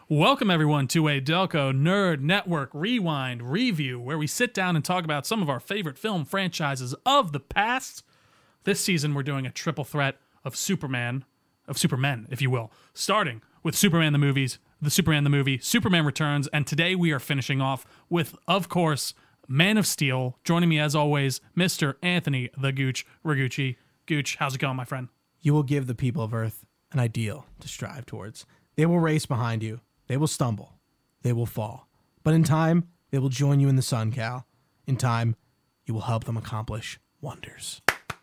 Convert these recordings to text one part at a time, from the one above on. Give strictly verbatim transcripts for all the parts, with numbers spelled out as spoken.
Welcome, everyone, to a Delco Nerd Network Rewind review, where we sit down and talk about some of our favorite film franchises of the past. This season, we're doing a triple threat of Superman, of Supermen, if you will, starting with Superman the movies, the Superman the movie, Superman Returns, and today we are finishing off with, of course, Man of Steel. Joining me, as always, Mister Anthony the Gooch Ragucci. Gooch, how's it going, my friend? You will give the people of Earth an ideal to strive towards. They will race behind you. They will stumble. They will fall. But in time, they will join you in the sun, Cal. In time, you will help them accomplish wonders.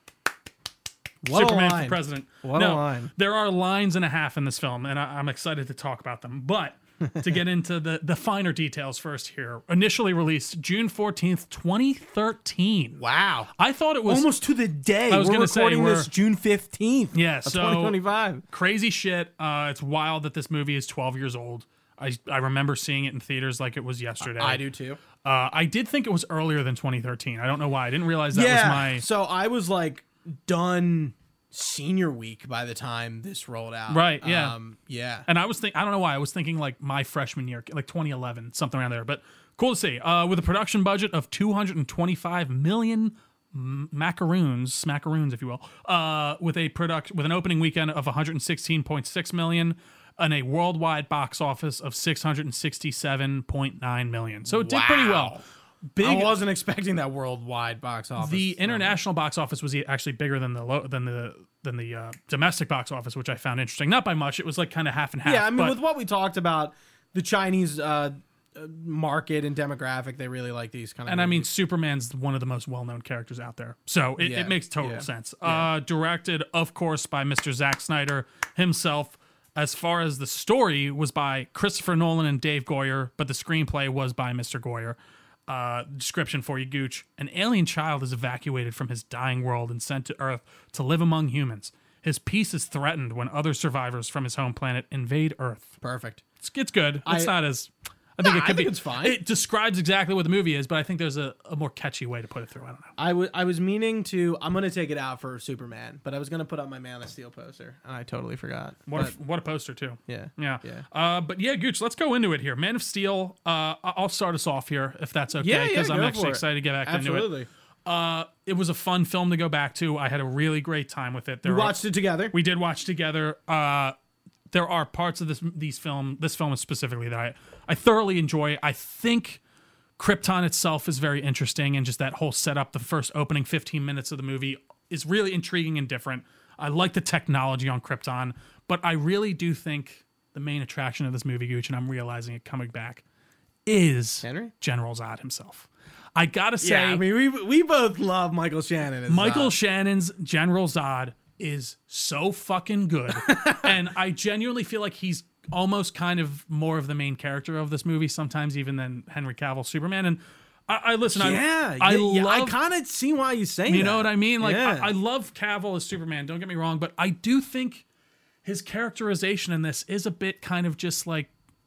What Superman a line. for president. What no, a line. There are lines and a half in this film, and I, I'm excited to talk about them. But to get into the, the finer details first here, initially released June fourteenth, twenty thirteen. Wow. I thought it was... Almost to the day. I was we're gonna say, recording we're- this June fifteenth Yeah, of so twenty twenty-five. crazy shit. Uh, it's wild that this movie is twelve years old. I, I remember seeing it in theaters like it was yesterday. I do too. Uh, I did think it was earlier than twenty thirteen. I don't know why. I didn't realize that yeah. was my... So I was like done senior week by the time this rolled out. Right, yeah. Um, yeah. And I was think I don't know why I was thinking like my freshman year, like twenty eleven, something around there. But cool to see. Uh, with a production budget of two hundred twenty-five million m- macaroons, smackaroons, if you will. Uh, with a product with an opening weekend of one hundred sixteen point six million and a worldwide box office of six hundred sixty-seven point nine million. So it did pretty well. Wow. Big. I wasn't expecting that worldwide box office. The international box office was actually bigger than the lo- than the than the uh, domestic box office, which I found interesting. Not by much. It was like kind of half and half. Yeah, I mean, but, with what we talked about, the Chinese uh, uh, market and demographic, they really like these kind of. and I mean, movies. Superman's one of the most well-known characters out there, so it, Yeah, it makes total yeah, sense. yeah. Uh, directed, of course, by Mister Zack Snyder himself. As far as the story was by Christopher Nolan and Dave Goyer, but the screenplay was by Mister Goyer. Uh, description for you, Gooch. An alien child is evacuated from his dying world and sent to Earth to live among humans. His peace is threatened when other survivors from his home planet invade Earth. Perfect. It's, it's good. It's I- not as... I think Nah, it could I think be. it's fine. It describes exactly what the movie is, but I think there's a, a more catchy way to put it through. I don't know. I, w- I was meaning to. I'm gonna take it out for Superman, but I was gonna put up my Man of Steel poster, and I totally forgot. What a, But, what a poster, too. yeah. Yeah. Yeah. Uh, but yeah, Gooch, let's go into it here. Man of Steel, uh, I- I'll start us off here, if that's okay, Yeah, yeah, because I'm go actually for it. excited to get back into it. Absolutely. Uh, it was a fun film to go back to. I had a really great time with it. There We are- watched it together. We did watch together. Uh, there are parts of this these film, this film specifically that I, I thoroughly enjoy. I think Krypton itself is very interesting, and just that whole setup, the first opening fifteen minutes of the movie is really intriguing and different. I like the technology on Krypton, but I really do think the main attraction of this movie, Gooch, and I'm realizing it coming back, is Henry? General Zod himself. I gotta say, Yeah, I mean, we we both love Michael Shannon. As Michael Zod. Shannon's General Zod is so fucking good. And I genuinely feel like he's almost kind of more of the main character of this movie, sometimes even than Henry Cavill Superman. And I, I listen, Yeah, I, I yeah, yeah, I love, kind of see why you say you that. know what I mean? Like, Yeah. I, I love Cavill as Superman, don't get me wrong, but I do think his characterization in this is a bit kind of just like,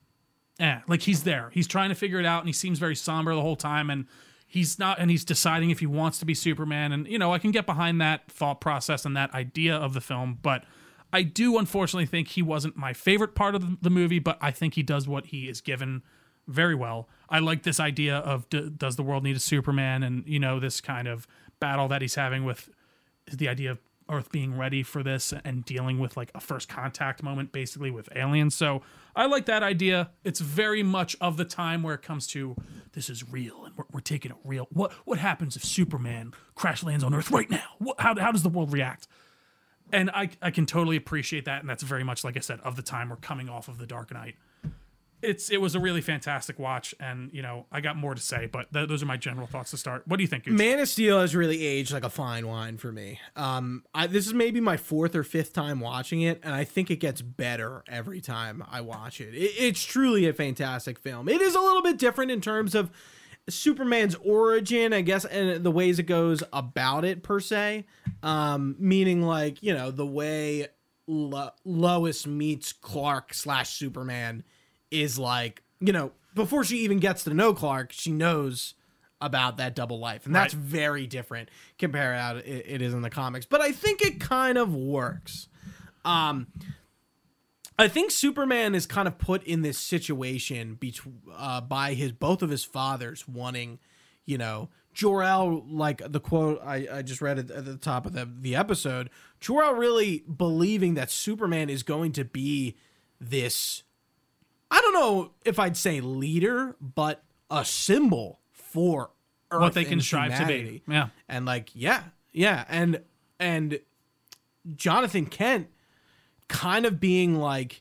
eh, like he's there. He's trying to figure it out, and he seems very somber the whole time, and he's not, and he's deciding if he wants to be Superman. And, you know, I can get behind that thought process and that idea of the film, but I do unfortunately think he wasn't my favorite part of the movie, but I think he does what he is given very well. I like this idea of d- does the world need a Superman, and, you know, this kind of battle that he's having with the idea of Earth being ready for this and dealing with like a first contact moment basically with aliens. So I like that idea. It's very much of the time where it comes to this is real and we're, we're taking it real. What what happens if Superman crash lands on Earth right now? What, how, how does the world react? And I, I can totally appreciate that. And that's very much, like I said, of the time we're coming off of The Dark Knight. It's It was a really fantastic watch. And, you know, I got more to say, but th- those are my general thoughts to start. What do you think, Gooch? Man of Steel has really aged like a fine wine for me. Um, I, this is maybe my fourth or fifth time watching it, and I think it gets better every time I watch it. it. It's truly a fantastic film. It is a little bit different in terms of Superman's origin, I guess, and the ways it goes about it per se. Um, meaning, like, you know, the way Lo- Lois meets Clark slash Superman is like, you know, before she even gets to know Clark, she knows about that double life, and that's Right. very different compared to how it, it is in the comics. But I think it kind of works. Um, I think Superman is kind of put in this situation between uh, by his both of his fathers wanting, you know, Jor-El, like the quote I, I just read at, at the top of the, the episode, Jor-El really believing that Superman is going to be this, I don't know if I'd say leader, but a symbol for Earth What they can and strive humanity. to be. Yeah. And like, yeah, yeah. And, and Jonathan Kent kind of being like,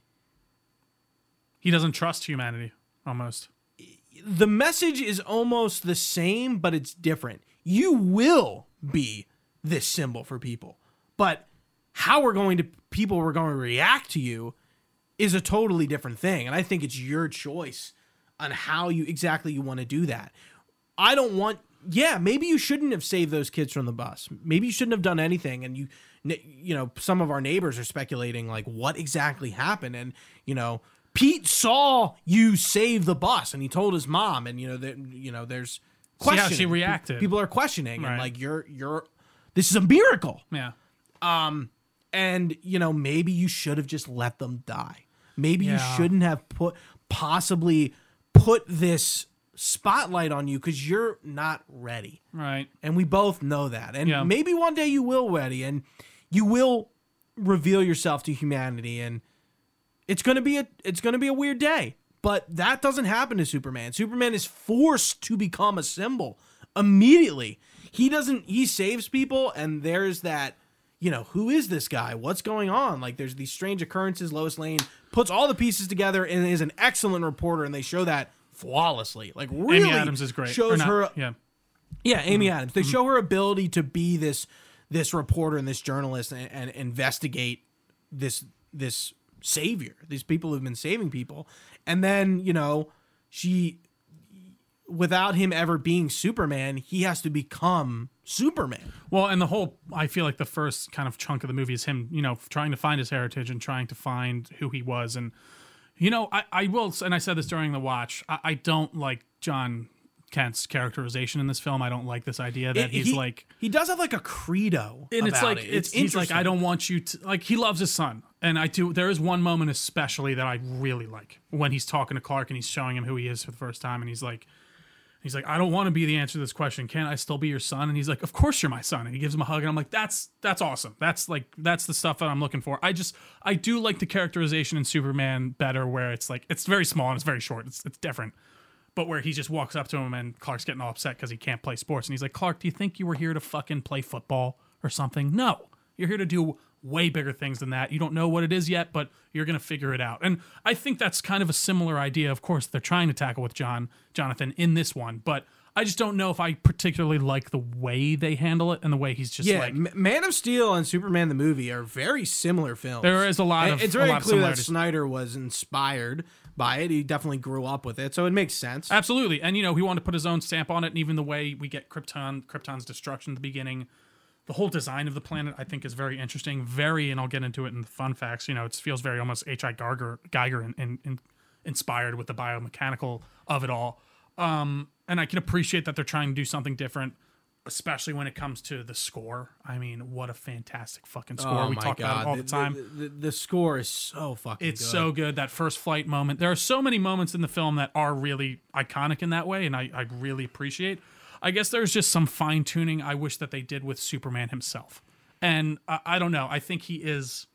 He doesn't trust humanity, almost. the message is almost the same, but it's different. You will be this symbol for people, but how we're going to, people are going to react to you is a totally different thing. And I think it's your choice on how you exactly you want to do that. I don't want, yeah, maybe you shouldn't have saved those kids from the bus. Maybe you shouldn't have done anything. And you, you know, some of our neighbors are speculating like what exactly happened. And, you know, Pete saw you save the bus and he told his mom, and, you know, that, you know, there's See how questioning. she reacted. People are questioning Right. and like, you're, you're, this is a miracle. Yeah. Um, and you know, maybe you should have just let them die. Maybe you Yeah. shouldn't have put possibly put this spotlight on you because you're not ready. Right. And we both know that. And Yeah. maybe one day you will ready and you will reveal yourself to humanity, and it's gonna be a it's gonna be a weird day. But that doesn't happen to Superman. Superman is forced to become a symbol immediately. He doesn't he saves people, and there's that, you know, who is this guy? What's going on? Like, there's these strange occurrences. Lois Lane puts all the pieces together and is an excellent reporter, and they show that flawlessly. Like, really Amy Adams is great. Or shows not- her Yeah. yeah, Amy Mm-hmm. Adams. They show her ability to be this this reporter and this journalist and, and investigate this this savior, these people who've been saving people. And then, you know, she, without him ever being Superman, he has to become Superman. Well, and the whole, I feel like the first kind of chunk of the movie is him, you know, trying to find his heritage and trying to find who he was. And, you know, I, I will, and I said this during the watch, I, I don't like John Kent's characterization in this film. I don't like this idea that It- he's he, like, he does have like a credo, and it's about like, it. it's, he's like, I interesting. don't want you to, like, he loves his son. And I do, there is one moment especially that I really like when he's talking to Clark and he's showing him who he is for the first time. And he's like, He's like, I don't want to be the answer to this question. Can I still be your son? And he's like, of course you're my son. And he gives him a hug. And I'm like, that's that's awesome. That's like that's the stuff that I'm looking for. I just I do like the characterization in Superman better, where it's like it's very small and it's very short. It's it's different. But where he just walks up to him and Clark's getting all upset because he can't play sports. And he's like, Clark, do you think you were here to fucking play football or something? No. You're here to do way bigger things than that. You don't know what it is yet, but you're going to figure it out. And I think that's kind of a similar idea. Of course, they're trying to tackle with John, Jonathan in this one, but I just don't know if I particularly like the way they handle it and the way he's just Yeah, like, M- Man of Steel and Superman the movie are very similar films. there is a lot And of, it's a very lot of clear that similarities. Snyder was inspired by it. He definitely grew up with it, so it makes sense. Absolutely. And, you know, he wanted to put his own stamp on it. And even the way we get Krypton, Krypton's destruction at the beginning, the whole design of the planet, I think, is very interesting. Very, and I'll get into it in the fun facts. You know, it feels very almost H I. Geiger, Geiger in, in, in, inspired with the biomechanical of it all. Um, and I can appreciate that they're trying to do something different, especially when it comes to the score. I mean, what a fantastic fucking score. Oh we my talk God. about it all the, the time. The, the, the score is so fucking It's good. so good. That first flight moment. There are so many moments in the film that are really iconic in that way, and I, I really appreciate. I guess there's just some fine tuning I wish that they did with Superman himself. And I, I don't know. I think he is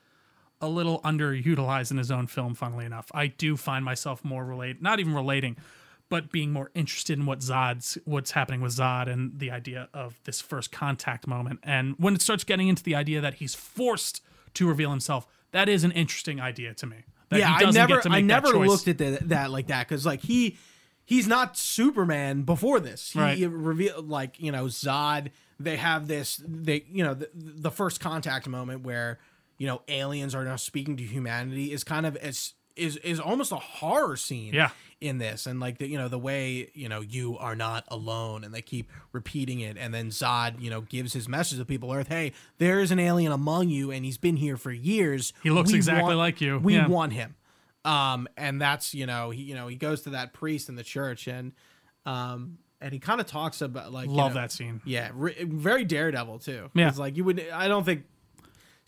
a little underutilized in his own film, funnily enough. I do find myself more relate, not even relating, but being more interested in what Zod's, what's happening with Zod and the idea of this first contact moment. And when it starts getting into the idea that he's forced to reveal himself, that is an interesting idea to me. That Yeah, he I doesn't never, get to make I that never choice. looked at the, that like that because like he, he's not Superman before this. He Right. revealed like you know Zod. They have this, they you know the, the first contact moment where you know aliens are now speaking to humanity is kind of as is is almost a horror scene. Yeah. In this, and like the you know the way you know you are not alone, and they keep repeating it, and then Zod you know gives his message to people Earth, hey, there is an alien among you, and he's been here for years. He looks We exactly want- like you. We Yeah. want him. Um, and that's you know he you know he goes to that priest in the church, and um, and he kind of talks about like you Love know, that scene. yeah, re- very Daredevil too. Yeah. It's like you would I don't think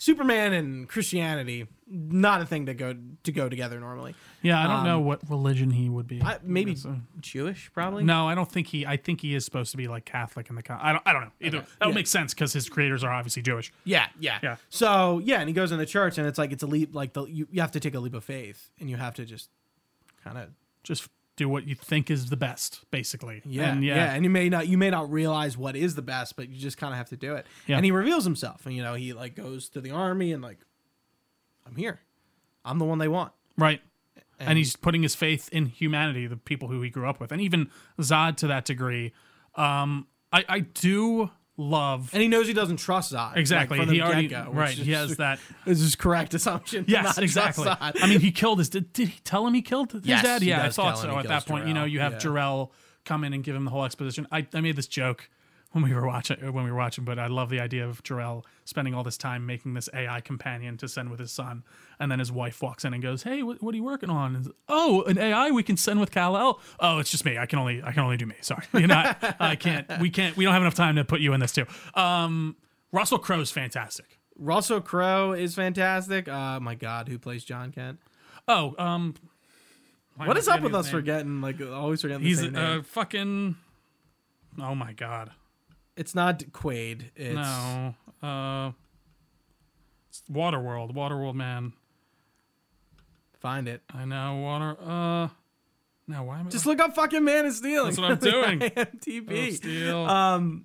Superman and Christianity, not a thing to go to go together normally. Yeah, I don't Um, know what religion he would be. I, maybe So- Jewish, probably. No, I don't think he. I think he is supposed to be like Catholic in the. co- I don't. I don't know. Either Okay, that would yeah. make sense because his creators are obviously Jewish. Yeah, yeah, Yeah. So yeah, and he goes in the church, and it's like it's a leap. Like the you, you have to take a leap of faith, and you have to just kind of Just do what you think is the best, basically. yeah, and yeah, yeah, And you may not you may not realize what is the best, but you just kind of have to do it. Yeah. And he reveals himself, and you know he like goes to the army, and like I'm here, I'm the one they want. right. And, And he's putting his faith in humanity, the people who he grew up with, and even Zod to that degree. Um, I I do love and he knows he doesn't trust Zod. exactly. Like, from he the already get-go, which right. is- He has that. This is correct assumption. to Yes, not trust exactly. Zod. I mean, he killed his. Did, did he tell him he killed his Yes, dad? he Yeah, I does thought tell him so. he At that kills point, you know, Jor-El, you have yeah. Jor-El come in and give him the whole exposition. I, I made this joke when we were watching when we were watching, but I love the idea of Jor-El spending all this time making this A I companion to send with his son, and then his wife walks in and goes, "Hey, what, what are you working on?" And, oh, an A I we can send with Kal-El. Oh, it's just me. I can only I can only do me. Sorry, you're not. I can't. We can't. We don't have enough time to put you in this too. Um, Russell Crowe's fantastic. Russell Crowe is fantastic. Uh, my God, who plays John Kent? Oh, um, why What am I is up forgetting with his us name? forgetting, like, always forgetting the He's same uh, name? fucking. Oh my god. It's not Quaid. It's No. Uh. It's Waterworld. Waterworld man. find it. I know. Water. Uh. No. Why am I Just look up fucking Man of Steel. That's what I'm doing. IMDb. Steel. Um,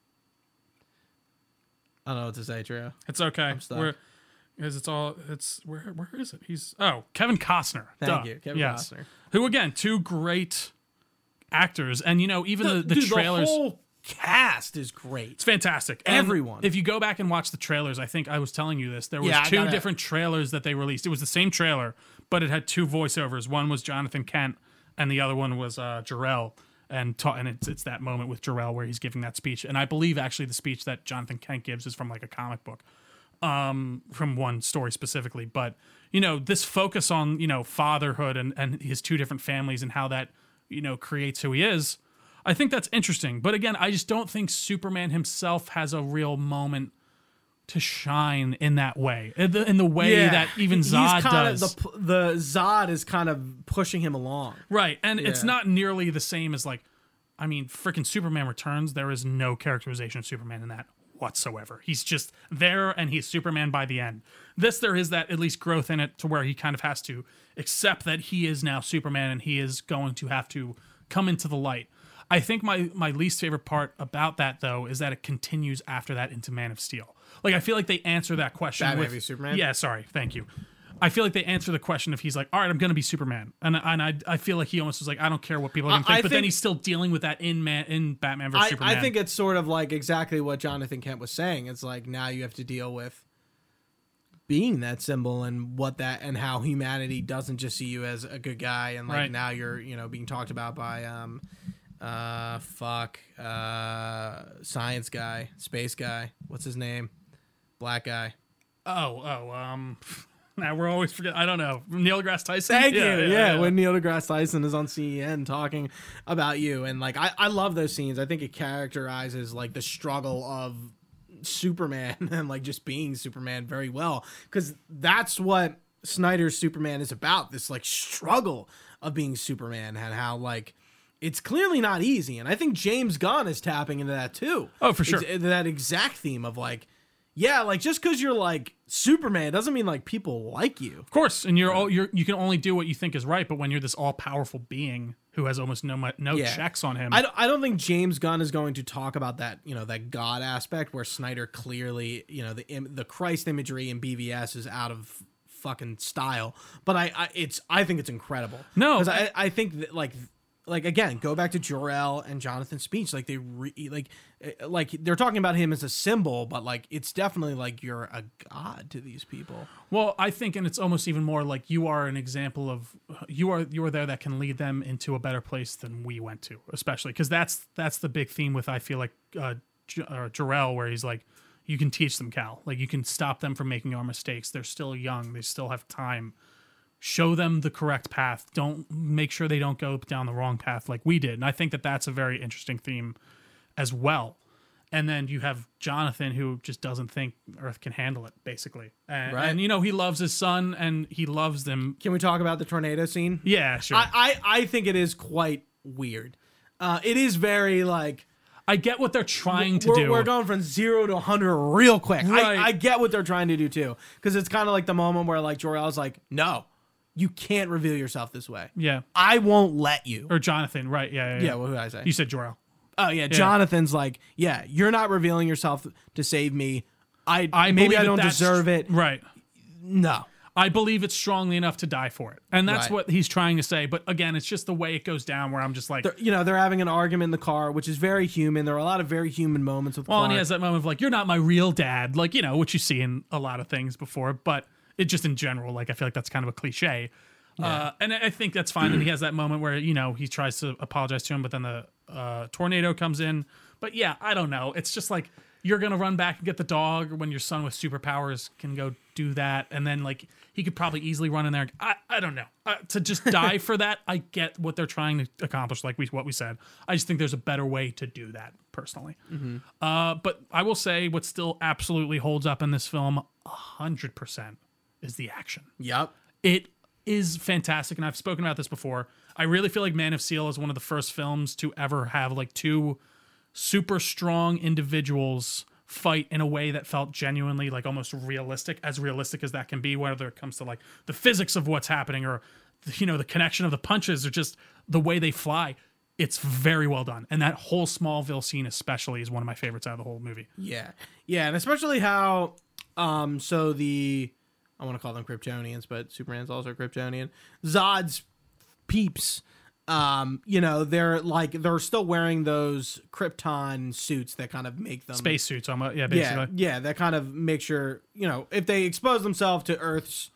I don't know what to say, Trio. It's okay. stuck. We're. Because it's all. It's where. Where is it? He's. Oh, Kevin Costner. Thank Duh. you, Kevin yes. Costner. Who again? Two great actors, and you know even the, the Dude, trailers. The whole cast is great. It's fantastic. And Everyone. If you go back and watch the trailers, I think I was telling you this. There was Yeah, I two gotta- different trailers that they released. It was the same trailer, but it had two voiceovers. One was Jonathan Kent, and the other one was uh, Jor-El. And ta- and it's it's that moment with Jor-El where he's giving that speech. And I believe actually the speech that Jonathan Kent gives is from like a comic book, um, from one story specifically. But you know, this focus on you know fatherhood and and his two different families and how that you know creates who he is. I think that's interesting. But again, I just don't think Superman himself has a real moment to shine in that way. In the, in the way that even He's Zod kinda- does. The, the Zod is kind of pushing him along. Right. And it's Yeah. not nearly the same as like, I mean, freaking Superman Returns. There is no characterization of Superman in that whatsoever. He's just there and he's Superman by the end. This, there is that at least growth in it to where he kind of has to accept that he is now Superman and he is going to have to come into the light. I think my my least favorite part about that though is that it continues after that into Man of Steel. Like I feel like they answer that question Batman with v Superman? Yeah, sorry, thank you. I feel like they answer the question if he's like, all right, I'm gonna be Superman, and and I I feel like he almost was like, I don't care what people are gonna I- think, I but then think- he's still dealing with that in man in Batman versus I, Superman. I think it's sort of like exactly what Jonathan Kent was saying. It's like now you have to deal with being that symbol and what that and how humanity doesn't just see you as a good guy and like Right. now you're you know being talked about by um uh fuck uh science guy, space guy, what's his name, black guy. oh oh um. Now we're always forget. I don't know. Neil deGrasse Tyson. Thank you. Yeah, when Neil deGrasse Tyson is on C N talking about you, and like I, I love those scenes. I think it characterizes like the struggle of Superman and like just being Superman very well, because that's what Snyder's Superman is about. This like struggle of being Superman and how like it's clearly not easy. And I think James Gunn is tapping into that too. Oh, for sure. It's- that exact theme of like, yeah, like just because you're like Superman doesn't mean like people like you. Of course, and you're all you're you can only do what you think is right. But when you're this all powerful being who has almost no mu- no Yeah. checks on him, I don't, I don't think James Gunn is going to talk about that, you know, that God aspect where Snyder clearly, you know, the im- the Christ imagery in B V S is out of fucking style. But I, I it's I think it's incredible. No, because I, I think that like like again, go back to Jor-El and Jonathan's speech. Like they re, like eh, like they're talking about him as a symbol, but like it's definitely like you're a god to these people. Well, I think, and it's almost even more like you are an example of you are you are there that can lead them into a better place than we went to, especially because that's that's the big theme with I feel like uh, J- uh, Jor-El, where he's like, you can teach them, Cal, like you can stop them from making our mistakes. They're still young, they still have time. Show them the correct path. Don't make sure they don't go down the wrong path like we did. And I think that that's a very interesting theme as well. And then you have Jonathan, who just doesn't think Earth can handle it, basically. And, Right. and you know, he loves his son and he loves them. Can we talk about the tornado scene? Yeah, sure. I, I, I, I think it is quite weird. Uh, it is very like get what they're trying to we're, do. we're going from zero to one hundred real quick. Right. I, I get what they're trying to do too, because it's kind of like the moment where like Jor-El's like, no, you can't reveal yourself this way. yeah. I won't let you. Or Jonathan, right. Yeah, yeah, yeah. Yeah, what did I say? You said Jor-El. Oh yeah, Jonathan's like, yeah, you're not revealing yourself to save me. I, I maybe believe I that don't that's- deserve it. Right. No. I believe it's strongly enough to die for it. And that's Right. what he's trying to say. But again, it's just the way it goes down where I'm just like, They're, you know, they're having an argument in the car, which is very human. There are a lot of very human moments with well, Clark. and he has that moment of like, you're not my real dad. Like, you know, which you see in a lot of things before. But it just in general, like, I feel like that's kind of a cliche. Uh, and I think that's fine. And he has that moment where, you know, he tries to apologize to him, but then the uh, tornado comes in. But yeah, I don't know. It's just like, you're going to run back and get the dog when your son with superpowers can go do that. And then, like, he could probably easily run in there. I, I don't know. Uh, to just die for that, I get what they're trying to accomplish, like we what we said. I just think there's a better way to do that, personally. Mm-hmm. Uh, but I will say what still absolutely holds up in this film, one hundred percent, is the action. Yep. It is fantastic, and I've spoken about this before. I really feel like Man of Steel is one of the first films to ever have like two super strong individuals fight in a way that felt genuinely like almost realistic, as realistic as that can be, whether it comes to like the physics of what's happening or, you know, the connection of the punches or just the way they fly. It's very well done. And that whole Smallville scene especially is one of my favorites out of the whole movie. Yeah. Yeah, and especially how um so the I want to call them Kryptonians, but Superman's also a Kryptonian. Zod's peeps, um, you know, they're like they're still wearing those Krypton suits that kind of make them Spacesuits, almost. Yeah, basically. Yeah, yeah, that kind of make sure, you know, if they expose themselves to Earth's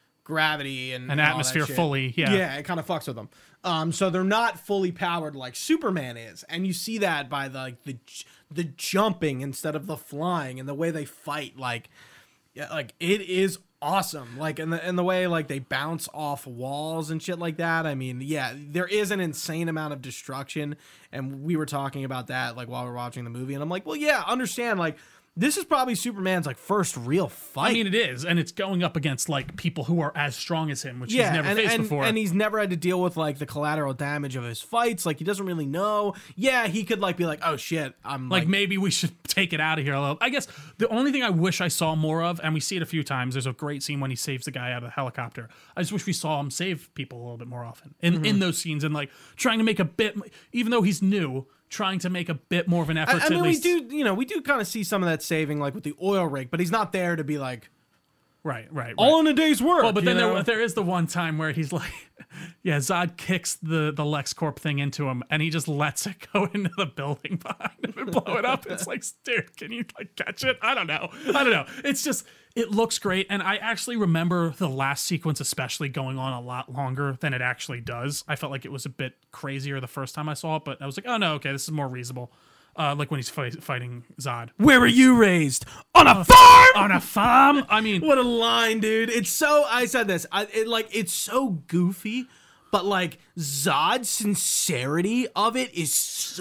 gravity and, An and all that atmosphere shit, fully, yeah. Yeah, it kind of fucks with them. Um, so they're not fully powered like Superman is, and you see that by the like the the jumping instead of the flying and the way they fight. Like, yeah, like it is awesome. Like in the in the way like they bounce off walls and shit like that. I mean, yeah, there is an insane amount of destruction, and we were talking about that like while we we're watching the movie, and I'm like, well, yeah, understand like. This is probably Superman's like first real fight. I mean, it is, and it's going up against like people who are as strong as him, which yeah, he's never and, faced and, before. and he's never had to deal with like the collateral damage of his fights. Like he doesn't really know. Yeah, he could like be like, oh shit, I'm like, like, maybe we should take it out of here a little. I guess the only thing I wish I saw more of, and we see it a few times, there's a great scene when he saves the guy out of the helicopter. I just wish we saw him save people a little bit more often in, Mm-hmm. in those scenes and like trying to make a bit, even though he's new, trying to make a bit more of an effort I, I to mean, at least. we do, you know, we do kind of see some of that saving like with the oil rig, but he's not there to be like Right, right, right. all in a day's work. Well, but you then know? there, there is the one time where he's like, yeah, Zod kicks the, the LexCorp thing into him and he just lets it go into the building behind him and blow it up. It's like, dude, can you like catch it? I don't know. I don't know. It's just, it looks great. And I actually remember the last sequence especially going on a lot longer than it actually does. I felt like it was a bit crazier the first time I saw it, but I was like, oh no, okay, this is more reasonable. Uh, like when he's fight, fighting Zod. Where were you raised? On a farm? On a farm? I mean, What a line, dude. It's so, I said this, I, it, like, it's so goofy, but like Zod's sincerity of it is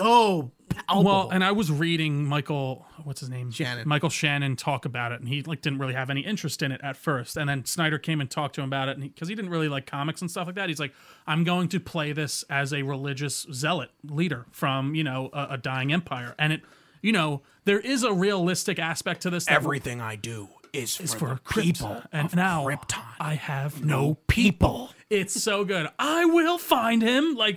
so palpable. well, and I was reading Michael, what's his name? Shannon. Michael Shannon talk about it, and he like didn't really have any interest in it at first. And then Snyder came and talked to him about it, and because he, he didn't really like comics and stuff like that, he's like, I'm going to play this as a religious zealot leader from, you know, a, a dying empire. And it, you know, there is a realistic aspect to this. That Everything I do is for, is for the Krypton. people And of now Krypton. I have no people. It's so good. I will find him. Like,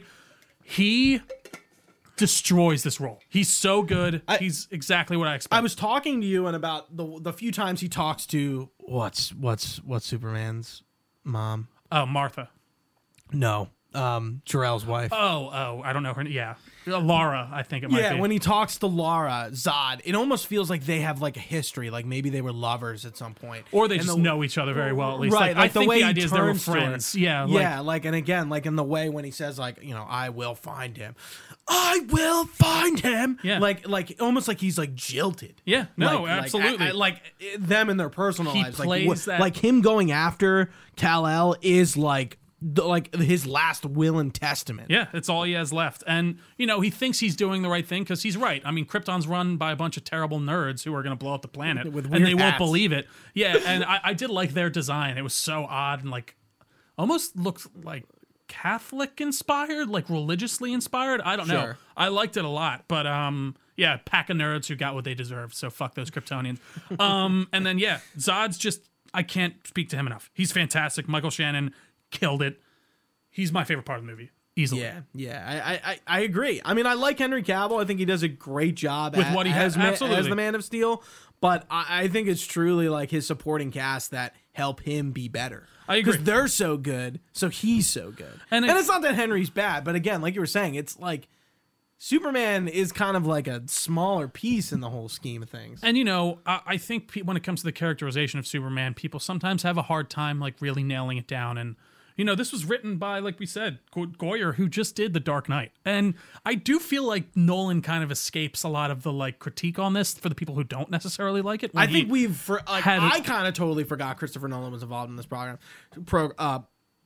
he destroys this role. He's so good. He's exactly what I expect. I was talking to you and about the the few times he talks to what's what's what's Superman's mom? oh, Martha. No, um, Jor-El's wife. Oh, oh, I don't know her. Yeah, Laura. I think it might yeah, be. when he talks to Laura, Zod, it almost feels like they have like a history, like maybe they were lovers at some point, or they And just the- know each other very well. At least, right? Like, I Like, the think way the he idea is they were turns to her. friends. Yeah, like, yeah, like and again, like in the way when he says like, you know, I will find him, I will find him. Yeah. like like almost like he's like jilted. Yeah, no, Like- absolutely. Like, I- I- like them in their personal He lives. plays like, wh- that- like him going after Kal-El is like the, like his last will and testament. Yeah, it's all he has left. And, you know, he thinks he's doing the right thing because he's right. I mean, Krypton's run by a bunch of terrible nerds who are going to blow up the planet. With and they weird won't hats. believe it. Yeah, and I, I did like their design. It was so odd and, like, almost looked like Catholic inspired, like religiously inspired. I don't know. Sure. I liked it a lot. But, um, yeah, pack of nerds who got what they deserved. So fuck those Kryptonians. um, and then, yeah, Zod's just, I can't speak to him enough. He's fantastic. Michael Shannon killed it. He's my favorite part of the movie, easily. Yeah, yeah, I, I, I agree. I mean, I like Henry Cavill. I think he does a great job With at, what he as, has, ma- absolutely. as the Man of Steel. But I, I think it's truly like his supporting cast that help him be better. I agree. Because they're so good, so he's so good. And And, it- it's not that Henry's bad, but again, like you were saying, it's like Superman is kind of like a smaller piece in the whole scheme of things. And, you know, I, I think pe- when it comes to the characterization of Superman, people sometimes have a hard time, like, really nailing it down. And, you know, this was written by, like we said, Go- Goyer, who just did The Dark Knight. And I do feel like Nolan kind of escapes a lot of the, like, critique on this for the people who don't necessarily like it. when I think he- we've for, like had- I kind of totally forgot Christopher Nolan was involved in this program. Pro uh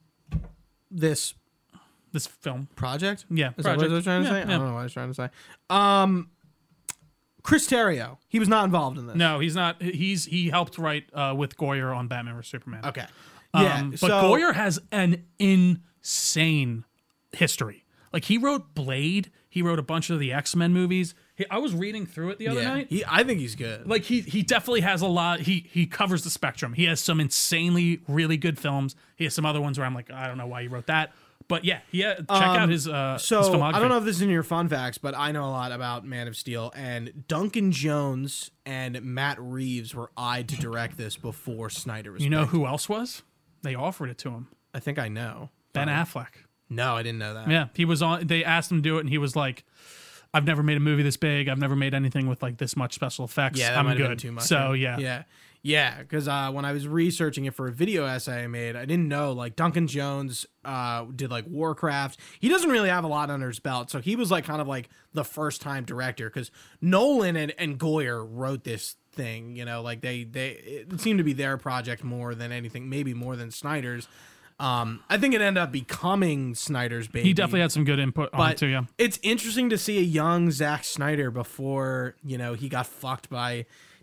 this This film. project? Yeah, Is that what I project. was trying to Yeah, say? yeah. I don't know what I was trying to say. Um Chris Terrio, he was not involved in this. No, he's not. He's He helped write uh, with Goyer on Batman versus Superman. Okay. Um, Yeah, but so, Goyer has an insane history. Like, he wrote Blade. He wrote a bunch of the X-Men movies. He, I was reading through it the other yeah, night. he, I think he's good. Like, he he definitely has a lot. He he covers the spectrum. He has some insanely really good films. He has some other ones where I'm like, I don't know why he wrote that. But yeah, yeah. Check out his uh So his filmography. I don't know if this is in your fun facts, but I know a lot about Man of Steel, and Duncan Jones and Matt Reeves were eyed to direct this before Snyder was. You know picked. who else was? They offered it to him. I think I know. Ben Uh, Affleck. No, I didn't know that. Yeah, he was on. They asked him to do it, and he was like, "I've never made a movie this big. I've never made anything with like this much special effects. Yeah, that I'm might good." have been too much. So right? yeah, yeah, yeah. Because uh, when I was researching it for a video essay I made, I didn't know like Duncan Jones uh, did like Warcraft. He doesn't really have a lot under his belt, so he was like kind of like the first time director. Because Nolan and, and Goyer wrote this thing. You know, like they they it seemed to be their project more than anything, maybe more than Snyder's. Um, I think it ended up becoming Snyder's baby. he definitely had some good input on it But too. Yeah, it's interesting to see a young Zack Snyder before, you know, he got fucked by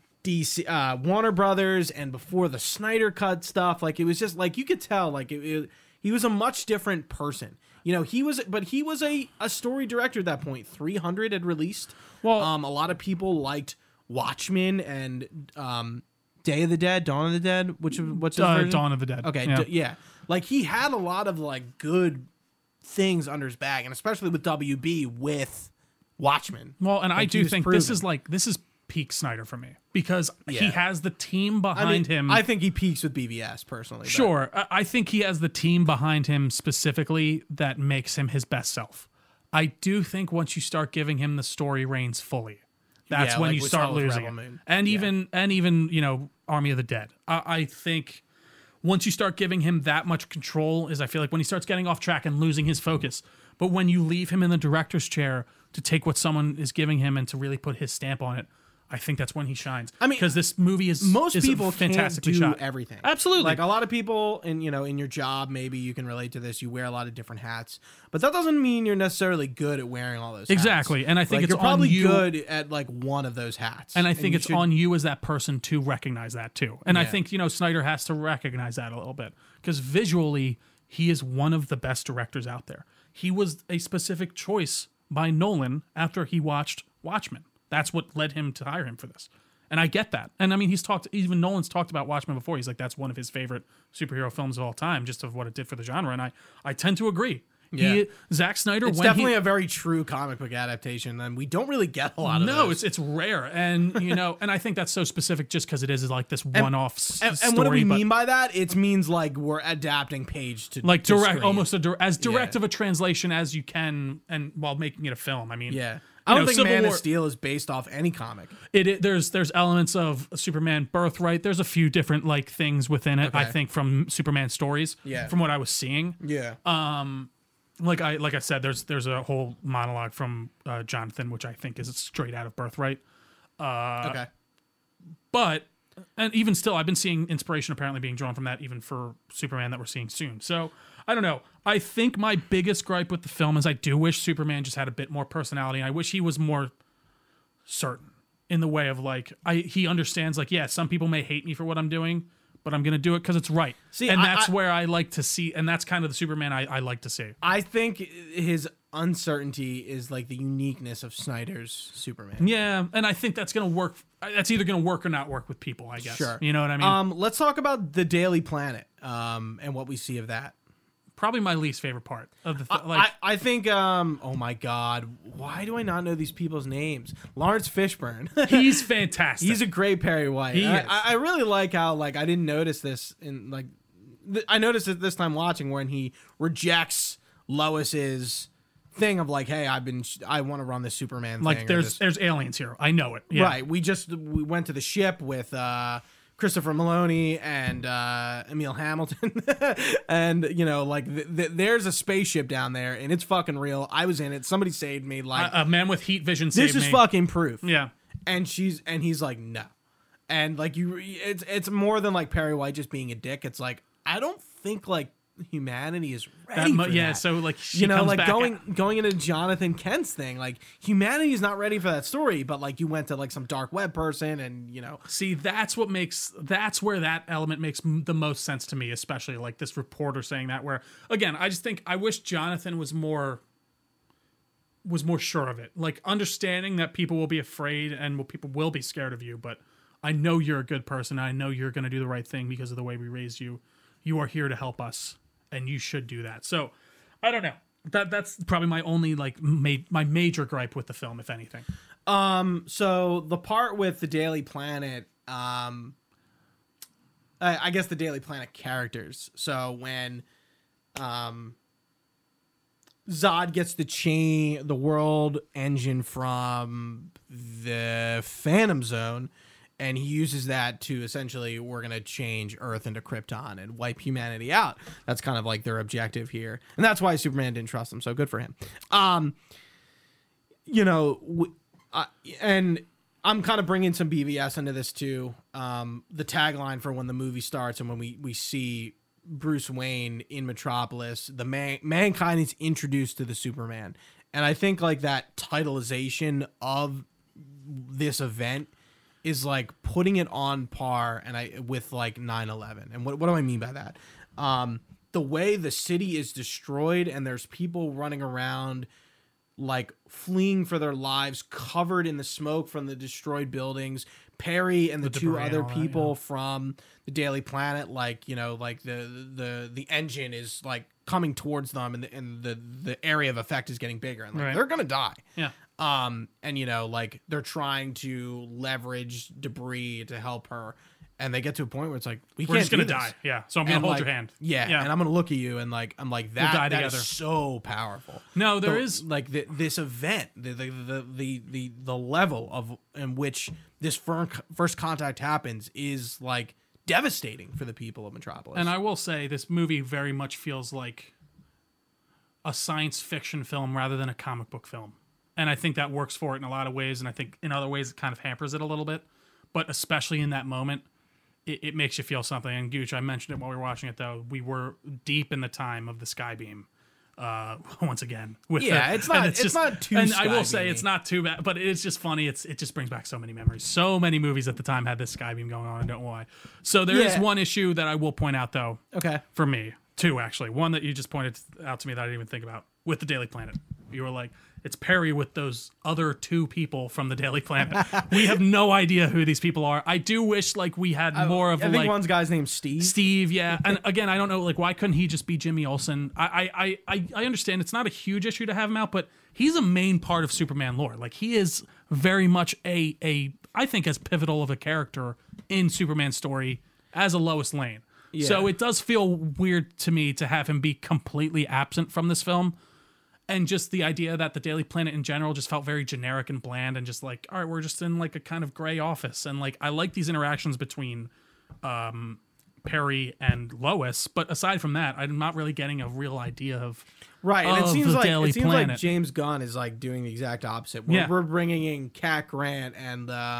D C, uh, Warner Brothers, and before the Snyder Cut stuff. Like, it was just like, you could tell, like, it, it, he was a much different person. You know, he was, but he was a, a story director at that point. three hundred had released. Well- um, a lot of people liked Watchmen and um, Day of the Dead, Dawn of the Dead, which what's his uh, version? Dawn of the Dead. Okay, yeah. d- yeah. Like, he had a lot of like good things under his bag, and especially with W B with Watchmen. Well, and I Like, he do was think this proven. is like this is peak Snyder for me because he Yeah. has the team behind I mean, him. I think he peaks with B V S personally. but- Sure. I- I think he has the team behind him specifically that makes him his best self. I do think once you start giving him the story reins fully, that's Yeah, when like you we start saw with losing it. Rebel Moon. And Yeah. even and even, you know, Army of the Dead. I, I think once you start giving him that much control is I feel like when he starts getting off track and losing his focus. But when you leave him in the director's chair to take what someone is giving him and to really put his stamp on it, I think that's when he shines. I mean, because this movie is Most is people fantastically can't do shot. everything. Absolutely. Like, a lot of people in, you know, in your job, maybe you can relate to this. You wear a lot of different hats, but that doesn't mean you're necessarily good at wearing all those hats. Exactly, and I think Like, it's you're probably on you, good at like one of those hats. and I think you it's should- on you as that person to recognize that too. And I Yeah. think, you know, Snyder has to recognize that a little bit because visually he is one of the best directors out there. He was a specific choice by Nolan after he watched Watchmen. That's what led him to hire him for this. And I get that. And I mean, he's talked, even Nolan's talked about Watchmen before. He's like, that's one of his favorite superhero films of all time, just of what it did for the genre. And I, I tend to agree. Yeah. He, Zack Snyder, It's when definitely he, a very true comic book adaptation, and we don't really get a lot of no, those. it's it's rare, and you know, and I think that's so specific just because it is like this one-off s- And, story. and what do we but mean by that? It means like we're adapting page to like to direct, screen. almost a dir- as direct Yeah. of a translation as you can, and while making it a film. I mean, Yeah, you I don't know, think Civil Man War- of Steel is based off any comic. It, it there's there's elements of Superman Birthright. There's a few different like things within it. I Okay. think from Superman stories. Yeah. From what I was seeing, Yeah, like I like I said, there's there's a whole monologue from uh, Jonathan, which I think is straight out of Birthright. okay. But and even still, I've been seeing inspiration apparently being drawn from that even for Superman that we're seeing soon. So I don't know. I think my biggest gripe with the film is I do wish Superman just had a bit more personality. I wish he was more certain in the way of like I he understands like yeah, some people may hate me for what I'm doing, but I'm gonna do it because it's right. See, and I- that's I- where I like to see, and that's kind of the Superman I, I like to see. I think his uncertainty is like the uniqueness of Snyder's Superman. Yeah, and I think that's gonna work. That's either gonna work or not work with people. I guess. Sure. You know what I mean? Um, let's talk about the Daily Planet um, and what we see of that. Probably my least favorite part of the th- like. I, I think, um, oh my God, why do I not know these people's names? Lawrence Fishburne. He's fantastic. He's a great Perry White. He I, is. I, I really like how like I didn't notice this in like th- I noticed it this time watching when he rejects Lois's thing of like, hey, I've been sh- I want to run this Superman like thing. or there's this- there's aliens here. I know it. Yeah. right. We just we went to the ship with uh, Christopher Maloney and uh, Emil Hamilton, and you know like th- th- there's a spaceship down there and it's fucking real. I was in it. Somebody saved me. Like A, a man with heat vision saved this is me. fucking proof. Yeah. And she's and he's like no, and like you, it's it's more than like Perry White just being a dick. It's like I don't think like humanity is That ready mu- for yeah. that. So like she you know, comes like back going out- going into Jonathan Kent's thing, like humanity is not ready for that story. But like you went to like some dark web person, and you know, See, that's what makes that's where that element makes m- the most sense to me, especially like this reporter saying that. Where again, I just think I wish Jonathan was more was more sure of it, like understanding that people will be afraid and will, people will be scared of you, but I know you're a good person. I know you're going to do the right thing because of the way we raised you. You are here to help us, and you should do that. So, I don't know. That that's probably my only like ma- my major gripe with the film, if anything. Um, so the part with the Daily Planet, um, I, I guess the Daily Planet characters. So when, um, Zod gets the chain, the world engine from the Phantom Zone, and he uses that to essentially, we're gonna change Earth into Krypton and wipe humanity out. That's kind of like their objective here, and that's why Superman didn't trust him. So good for him. Um, you know, w- uh, and I'm kind of bringing some B V S into this too. Um, the tagline for when the movie starts and when we we see Bruce Wayne in Metropolis, the man mankind is introduced to the Superman, and I think like that titleization of this event is like putting it on par and I with like nine eleven. And what what do I mean by that? Um, the way the city is destroyed and there's people running around like fleeing for their lives, covered in the smoke from the destroyed buildings. Perry and the, The two debris and other all that, people yeah. from the Daily Planet, like, you know, like the the the engine is like coming towards them, and the and the, the area of effect is getting bigger, and like Right. they're gonna die. Yeah. Um, and you know, like they're trying to leverage debris to help her, and they get to a point where it's like we We're can't just gonna do this. die. Yeah. So I'm gonna And, hold like, your hand. Yeah, Yeah. and I'm gonna look at you, and like I'm like that. die that together. is so powerful. No, there The- is- like the, this event, the the, the the the the level of in which this fir- first contact happens is like devastating for the people of Metropolis. And I will say, this movie very much feels like a science fiction film rather than a comic book film. And I think that works for it in a lot of ways. And I think in other ways, it kind of hampers it a little bit. But especially in that moment, it, it makes you feel something. And Gooch, I mentioned it while we were watching it, though. We were deep in the time of the Skybeam. Uh, once again, with Yeah, the- it's not- and it's not too And I will say Skybeam-y. it's not too bad, but it's just funny. It's it just brings back so many memories. So many movies at the time had this Skybeam going on. I don't know why. So there is Yeah. one issue that I will point out, though. okay, For me, two actually. One that you just pointed out to me that I didn't even think about with the Daily Planet. You were like, it's Perry with those other two people from the Daily Planet. We have no idea who these people are. I do wish like we had more of I a, think like one's guy's named Steve. Steve, yeah. And again, I don't know, like why couldn't he just be Jimmy Olsen? I I I I understand it's not a huge issue to have him out, but he's a main part of Superman lore. Like he is very much a a I think as pivotal of a character in Superman's story as a Lois Lane. So Yeah. it does feel weird to me to have him be completely absent from this film. And just the idea that the Daily Planet in general just felt very generic and bland and just like, all right, we're just in like a kind of gray office. And like, I like these interactions between um, Perry and Lois. But aside from that, I'm not really getting a real idea of. Right, and it of seems the like Daily it seems like Planet. James Gunn is like doing the exact opposite. We're, Yeah. we're bringing in Cat Grant and um,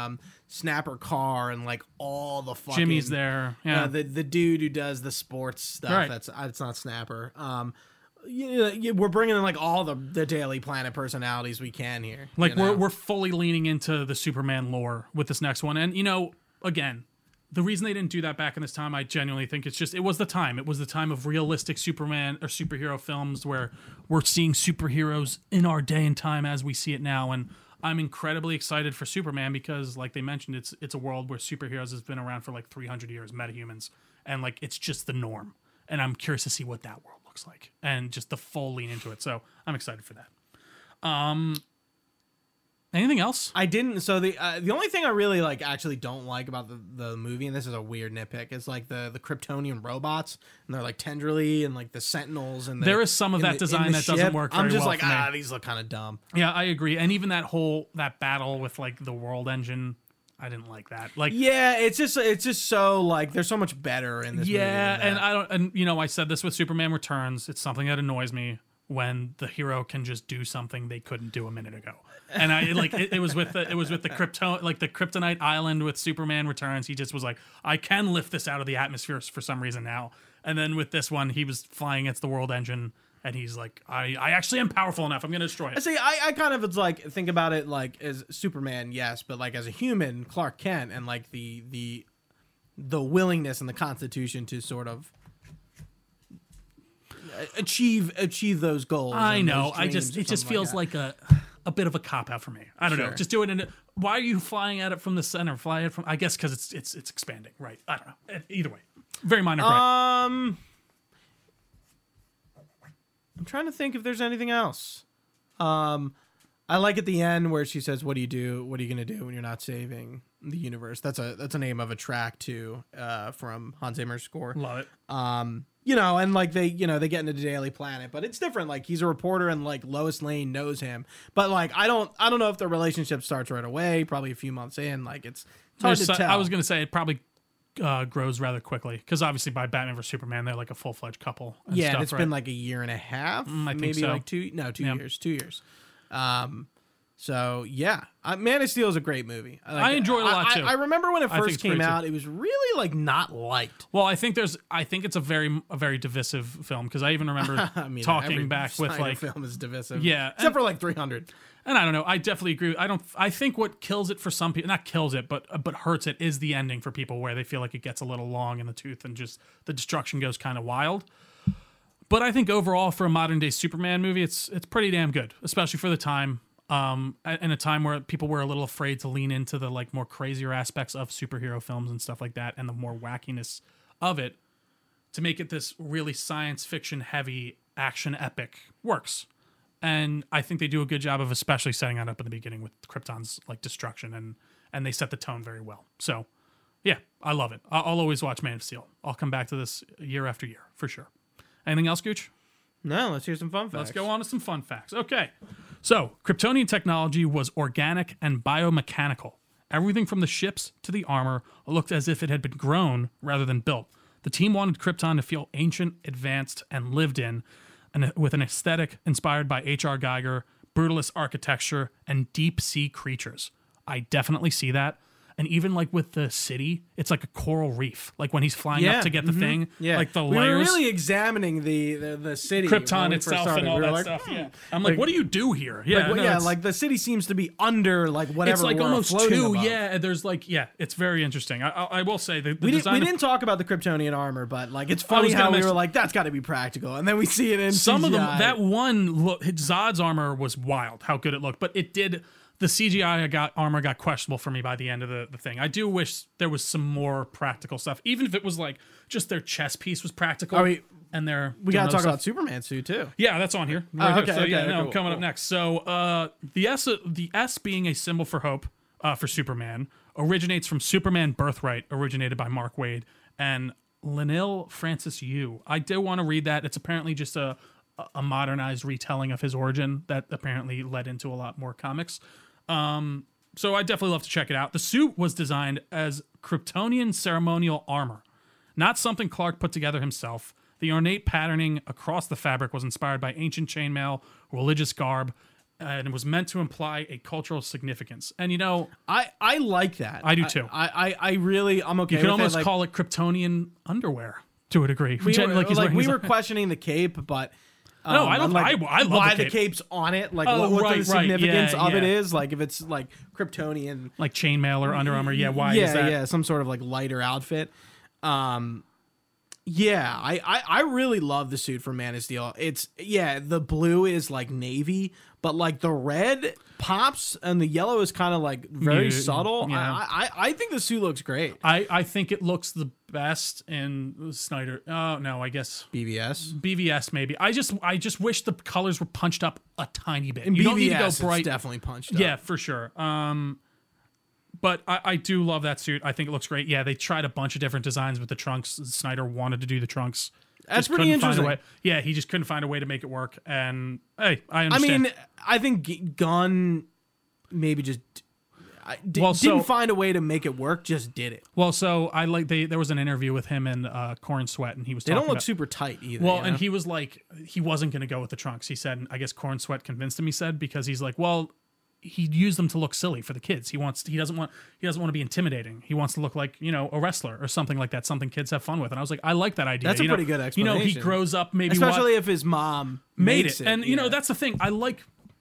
Snapper Carr and like all the fucking Jimmy's there. Yeah. uh, the the dude who does the sports stuff. Right. That's uh, it's not Snapper. Um, you know, you- we're bringing in like all the the Daily Planet personalities we can here. Like you know? we're we're fully leaning into the Superman lore with this next one. And you know, again, the reason they didn't do that back in this time, I genuinely think it's just it was the time. It was the time of realistic Superman or superhero films where we're seeing superheroes in our day and time as we see it now. And I'm incredibly excited for Superman because, like they mentioned, it's it's a world where superheroes has been around for like three hundred years, metahumans, and like it's just the norm. And I'm curious to see what that world looks like and just the full lean into it. So I'm excited for that. Um, anything else? I didn't. So the uh, the only thing I really like actually don't like about the, the movie, and this is a weird nitpick, is like the the Kryptonian robots, and they're like tenderly and like the Sentinels, and the, There is some of in that the- in design the that doesn't ship. work I'm very just well like for me. ah, these look kind of dumb. Yeah, I agree. And even that whole that battle with like the world engine, I didn't like that. Like Yeah, it's just it's just so like there's so much better in this. yeah, movie than and that. I don't and you know, I said this with Superman Returns, it's something that annoys me when the hero can just do something they couldn't do a minute ago. And I like it, it was with the it was with the crypto like the Kryptonite Island with Superman Returns. He just was like, I can lift this out of the atmosphere for some reason now. And then with this one, he was flying against the world engine and he's like, I, I actually am powerful enough. I'm gonna destroy it. See, I, I kind of it's like think about it like as Superman, yes, but like as a human, Clark Kent, and like the the the willingness and the constitution to sort of achieve achieve those goals. I and know. those I just dreams it or just something feels like, like, a a bit of a cop out for me. I don't know. Sure. Just do it in. A, why are you flying at it from the center? Fly it from. I guess because it's it's it's expanding. Right. I don't know. Either way, very minor. that. gripe. Um, I'm trying to think if there's anything else. Um, I like at the end where she says, "What do you do? What are you gonna do when you're not saving the universe?" That's a that's a name of a track too, uh, from Hans Zimmer's score. Love it. Um, you know, and like they, you know, they get into the Daily Planet, but it's different. Like he's a reporter, and like Lois Lane knows him, but like I don't, I don't know if the relationship starts right away. Probably a few months in. Like it's, it's hard There's to so- tell. I was gonna say it probably uh, grows rather quickly because obviously by Batman versus Superman they're like a full fledged couple. And yeah, stuff, and it's right? been like a year and a half, I think maybe so. like two, no, two Yeah. years, two years. Um, so yeah, uh, Man of Steel is a great movie. like I it. enjoy it a lot, I, too. I, I remember when it I think first it's came great, too. out, it was really like not liked. Well, I think there's. I think it's a very a very divisive film because I even remember I mean, talking every back with Snyder like film is divisive. Yeah, except and- for like three hundred. And I don't know. I definitely agree. I don't. I think what kills it for some people, not kills it, but but hurts it, is the ending for people where they feel like it gets a little long in the tooth and just the destruction goes kind of wild. But I think overall, for a modern day Superman movie, it's it's pretty damn good, especially for the time. Um, in a time where people were a little afraid to lean into the like more crazier aspects of superhero films and stuff like that, and the more wackiness of it, to make it this really science fiction heavy action epic works. And I think they do a good job of especially setting that up in the beginning with Krypton's like destruction, and and they set the tone very well. So yeah, I love it. I'll, I'll always watch Man of Steel. I'll come back to this year after year for sure. Anything else, Gooch? No, let's hear some fun facts. Let's go on to some fun facts. Okay. So, Kryptonian technology was organic and biomechanical. Everything from the ships to the armor looked as if it had been grown rather than built. The team wanted Krypton to feel ancient, advanced, and lived in, and with an aesthetic inspired by H R. Geiger, brutalist architecture, and deep sea creatures. I definitely see that. And even like with the city, it's like a coral reef. Like when he's flying Yeah, up to get the mhm. thing, Yeah, like the we layers. were really examining the the, the city, when Krypton we first itself started. and all We were that like, stuff. hmm. Yeah, I'm like, Like- what do you do here? Yeah, Like, well, no, yeah, it's- like the city seems to be under like whatever. it's like we're almost floating two. above. Yeah, and there's like yeah, it's very interesting. I, I, I will say the, the We, did, design we of- didn't talk about the Kryptonian armor, but like it's I funny was gonna how we mention- were like, that's got to be practical, and then we see it in some C G I. of them. That one look, Zod's armor was wild. How good it looked, but it did. The C G I got armor got questionable for me by the end of the, the thing. I do wish there was some more practical stuff, even if it was like just their chest piece was practical. Are we- and their we doing got to other talk stuff. about Superman suit too. Yeah, that's on here. Oh, Right okay, there. So, yeah, okay, no, cool, coming up cool. next. So uh, the S, the S being a symbol for hope uh, for Superman, originates from Superman Birthright, originated by Mark Waid and Lynell Francis Yu. I do want to read that. It's apparently just a a modernized retelling of his origin that apparently led into a lot more comics. Um, so I definitely love to check it out. The suit was designed as Kryptonian ceremonial armor, not something Clark put together himself. The ornate patterning across the fabric was inspired by ancient chainmail, religious garb, and it was meant to imply a cultural significance. And you know, I, I like that. I do too. I, I, I really, I'm okay you could with almost it. Like, call it Kryptonian underwear to a degree. we Gen- were, like he's like, wearing we his- were questioning the cape, but um, No, I love- I'm like, I- I love why the the, cape. cape's on it. Like, Oh, what, what right, the right. significance Yeah, of it yeah. is. Like, if it's like Kryptonian. like chainmail or Under Armour. Yeah, why yeah, is that? yeah, some sort of like lighter outfit. Um, yeah, I, I, I really love the suit from Man of Steel. It's yeah, the blue is like navy, but like the red pops and the yellow is kind of like very Yeah, subtle. yeah. I, I I think the suit looks great. I, I think it looks the best in Snyder. Oh no, I guess B V S. B V S maybe. I just I just wish the colors were punched up a tiny bit. In you B V S, don't need to go it's bright. definitely punched up. Yeah, for sure. Um, but I, I do love that suit. I think it looks great. Yeah, they tried a bunch of different designs with the trunks. Snyder wanted to do the trunks. That's Just pretty couldn't find a interesting. way- Yeah, he just couldn't find a way to make it work. And hey, I I understand. mean, I think G- Gunn maybe just I, d- Well, so- didn't find a way to make it work. Just did it. well, so I like they. There was an interview with him and uh, Corn Sweat, and he was. They talking don't look about, super tight either. Well, you know? and he was like, he wasn't going to go with the trunks. He said, I guess Corn Sweat convinced him. He said because he's like, well, he used them to look silly for the kids. He wants, he doesn't want, he doesn't want to be intimidating. He wants to look like you know a wrestler or something like that, something kids have fun with. And I was like, I like that idea. That's a You know- pretty good You know, he explanation. grows up maybe especially wa- if his mom made makes it, and you know yeah. that's the thing. I like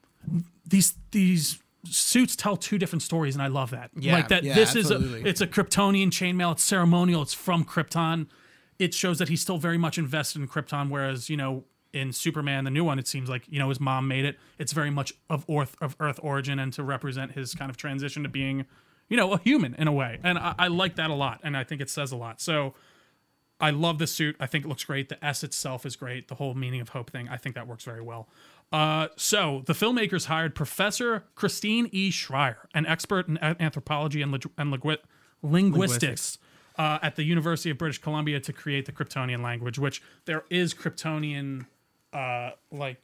these these suits tell two different stories, and I love that. Yeah, like that. yeah, this absolutely. is a it's a Kryptonian chainmail. It's ceremonial. It's from Krypton. It shows that he's still very much invested in Krypton, whereas you know in Superman, the new one, it seems like you know his mom made it. It's very much of Earth of Earth origin, and to represent his kind of transition to being, you know, a human in a way. And I, I like that a lot, and I think it says a lot. So. I love the suit. I think it looks great. The S itself is great. The whole meaning of hope thing, I think that works very well. Uh, so the filmmakers hired Professor Christine E. Schreier, an expert in a- anthropology and, lig- and lingui- linguistics, Uh, at the University of British Columbia to create the Kryptonian language, which there is Kryptonian, uh, like,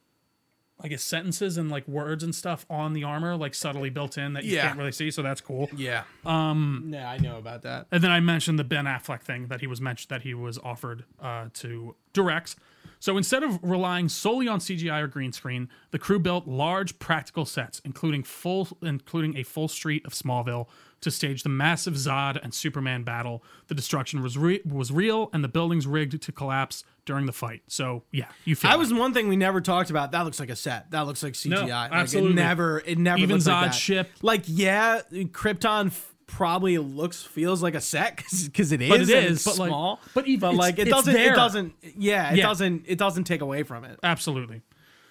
I guess sentences and like words and stuff on the armor, like subtly built in that you Yeah. can't really see. So that's cool. yeah. Um. Yeah, I know about that. And then I mentioned the Ben Affleck thing that he was mentioned that he was offered uh, to direct. So instead of relying solely on C G I or green screen, the crew built large practical sets, including full, including a full street of Smallville, to stage the massive Zod and Superman battle. The destruction was re- was real, and the buildings rigged to collapse during the fight. So yeah, you feel That it. was one thing we never talked about. That looks like a set. That looks like C G I. No, Like, absolutely. It never. It never. Even looks like Zod's that. ship. Like yeah, Krypton f- probably looks feels like a set because it is. But it and is, it's but, like- small. but even- but it's- like it it's doesn't. there. It doesn't. Yeah. It Yeah. doesn't. It doesn't take away from it. Absolutely.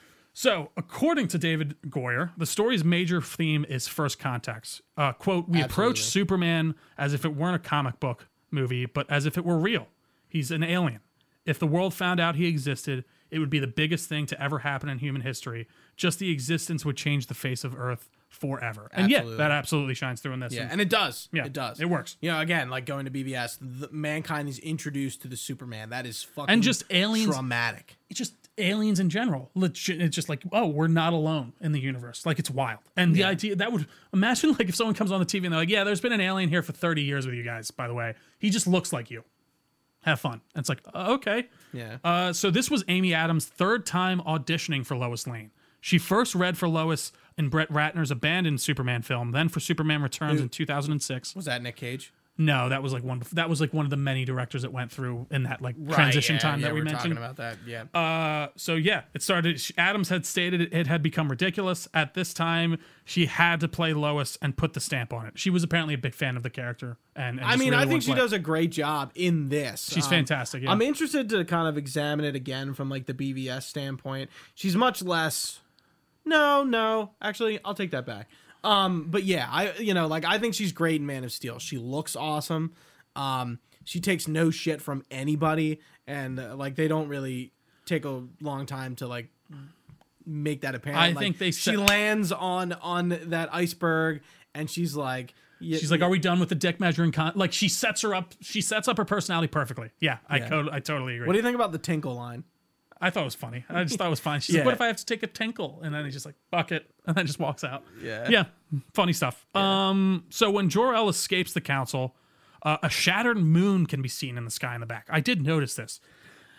So, according to David Goyer, the story's major theme is first contacts. Uh, quote, we approach Absolutely. Superman as if it weren't a comic book movie, but as if it were real. He's an alien. If the world found out he existed, it would be the biggest thing to ever happen in human history. Just the existence would change the face of Earth forever. And yeah, Absolutely. that absolutely shines through in this. Yeah, And- and it does. Yeah, it does. it works. You know, again, like going to B B S, the, mankind is introduced to the Superman. That is fucking And just aliens- traumatic. it's just aliens in general. Legit, it's just like, oh, we're not alone in the universe. Like it's wild. And the idea that would imagine like if someone comes on the T V and they're like, yeah, there's been an alien here for thirty years with you guys, by the way. He just looks like you. Have fun. And it's like, uh, okay. Yeah. Uh, so this was Amy Adams' third time auditioning for Lois Lane. She first read for Lois in Brett Ratner's abandoned Superman film, then for Superman Returns in two thousand six. Was that Nick Cage? No, that was like one. That was like one of the many directors that went through in that like transition yeah, time yeah, that we we're mentioned. talking about that. Yeah. Uh, so yeah, it started. she- Adams had stated it, it had become ridiculous at this time. She had to play Lois and put the stamp on it. She was apparently a big fan of the character, and, and I just mean, really I think wanted she to play. does a great job in this. She's Um, fantastic. Yeah. I'm interested to kind of examine it again from like the B V S standpoint. She's much less. No, no, actually, I'll take that back. Um, but yeah, I you know like I think she's great in Man of Steel. She looks awesome. Um, she takes no shit from anybody, and uh, like they don't really take a long time to like make that apparent. I Like, think they she set- lands on on that iceberg, and she's like. Yeah, She's like, "Are we done with the dick measuring?" Con-? Like she sets her up. She sets up her personality perfectly. Yeah, I Yeah. co- I totally agree. what do you think about the tinkle line? I thought it was funny. I just thought it was fine. She's Yeah. like, "What if I have to take a tinkle?" And then he's just like, "Fuck it," and then just walks out. Yeah. yeah, funny stuff. Um, so when Jor-El escapes the council, uh, a shattered moon can be seen in the sky in the back. I did notice this.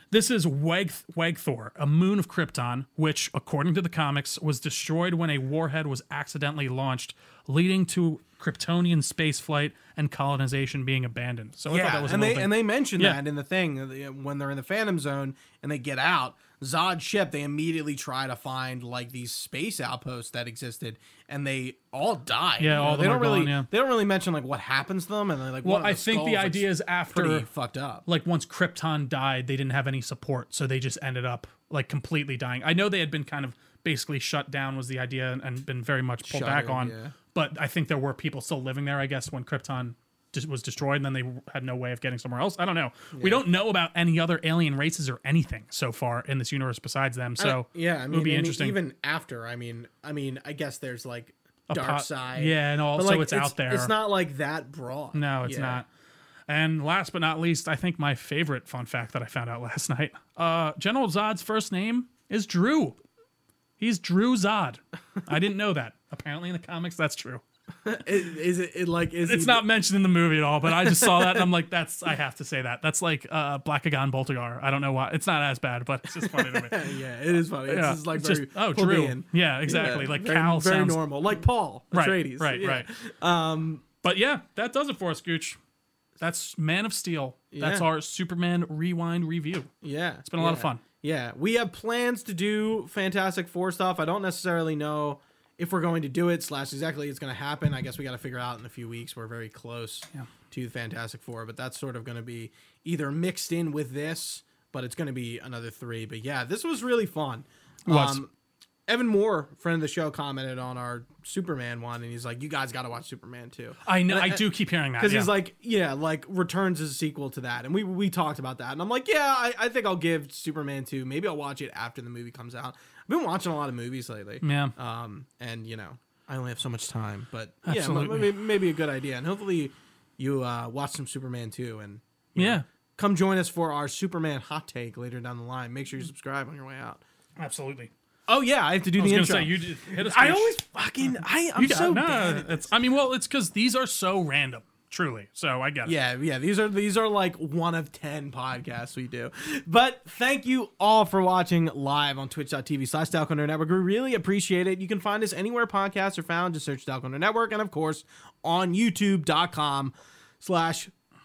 This is Weg Wegthor, a moon of Krypton, which, according to the comics, was destroyed when a warhead was accidentally launched, leading to Kryptonian spaceflight and colonization being abandoned. So I yeah, thought that was a and little they thing. and they mentioned Yeah. that in the thing when they're in the Phantom Zone and they get out. Zod's ship, they immediately try to find like these space outposts that existed, and they all die. Yeah, You know, all of they them don't are really gone, yeah. they don't really mention like what happens to them, and they're like, Well, one of I the think the skulls, like, idea is after, pretty fucked up. like once Krypton died, they didn't have any support, so they just ended up like completely dying. I know they had been kind of basically shut down was the idea and, and been very much pulled back Shuttered, on, yeah. but I think there were people still living there, I guess, when Krypton just was destroyed and then they had no way of getting somewhere else. I don't know. We don't know about any other alien races or anything so far in this universe besides them, so yeah, I mean, it would be and interesting. even after. I mean, I mean, I guess there's like Dark pot- Side, yeah, and also but, like, it's out there. It's not like that broad. No, it's Yeah. not. And last but not least, I think my favorite fun fact that I found out last night. Uh, General Zod's first name is Drew. He's Drew Zod. I didn't know that. Apparently in the comics, that's true. Is, is it, it like is It's he, not mentioned in the movie at all, but I just saw that and I'm like, that's, I have to say that. That's like uh, Blackagon Boltagar. I don't know why. It's not as bad, but it's just funny to me. Yeah, it is funny. It's Yeah, just like it's very just- oh, Drew. plebeian. Yeah, exactly. Yeah, like very, Cal very sounds normal, like Paul right, Atreides. right, yeah. right. Um, But yeah, that does it for us, Gooch. That's Man of Steel. That's Yeah. our Superman Rewind review. yeah, it's been a lot of fun. Yeah, we have plans to do Fantastic Four stuff. I don't necessarily know if we're going to do it slash exactly it's going to happen. I guess we got to figure out in a few weeks. We're very close Yeah. to the Fantastic Four, but that's sort of going to be either mixed in with this, but it's going to be another three. But yeah, this was really fun. Um, It was. Evan Moore, friend of the show, commented on our Superman one, and he's like, "You guys got to watch Superman too." I know. And I do keep hearing that. Because Yeah. he's like, yeah, like Returns is a sequel to that, and we we talked about that, and I'm like, yeah, I, I think I'll give Superman two. Maybe I'll watch it after the movie comes out. I've been watching a lot of movies lately, yeah. um, and you know, I only have so much time, but Absolutely. yeah, maybe, maybe a good idea, and hopefully you uh, watch some Superman two, and you Yeah. know, come join us for our Superman hot take later down the line. Make sure you subscribe on your way out. Absolutely. Oh yeah, I have to do I was the gonna intro. say you just hit us. I Gooch. always fucking I I'm You got- so no, bad at it's. I mean, well, it's because these are so random, truly. So I get it. Yeah, yeah. These are these are like one of ten podcasts we do. But thank you all for watching live on twitch.tv slash Dalco Nerd Network. We really appreciate it. You can find us anywhere podcasts are found. Just search Dalco Nerd Network. And of course on youtube.com slash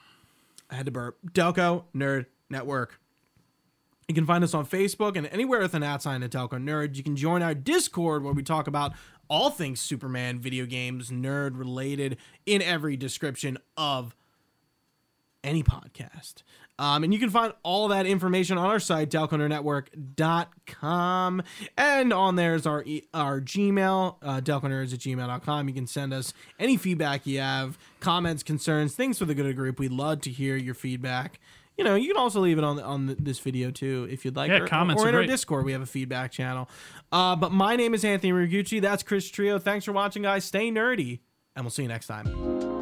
I had to burp. Dalco Nerd Network. You can find us on Facebook and anywhere with an at sign at Dalco Nerd. You can join our Discord where we talk about all things Superman, video games, nerd related in every description of any podcast. Um, and you can find all that information on our site, dalco nerd network dot com. And on there is our e- our Gmail, uh, dalconerds at gmail dot com. You can send us any feedback you have, comments, concerns, things for the good of the group. We'd love to hear your feedback. You know, you can also leave it on on this video too if you'd like. Yeah, or, comments or are in our great. Discord, we have a feedback channel. Uh, but my name is Anthony Rigucci. That's Chris Trio. Thanks for watching, guys. Stay nerdy, and we'll see you next time.